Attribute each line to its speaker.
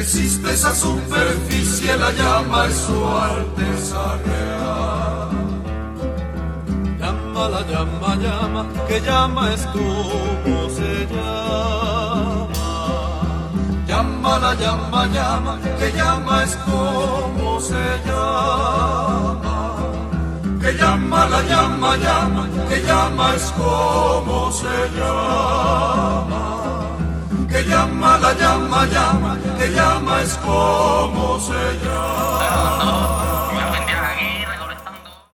Speaker 1: resiste esa superficie, la llama es su alteza real.
Speaker 2: Llama, la llama, llama, que llama es como se llama.
Speaker 1: Llama, la llama, llama, que llama es como se llama. Que llama, la llama, llama, que llama es como se llama. Que llama, la llama, llama, que llama es como se llama.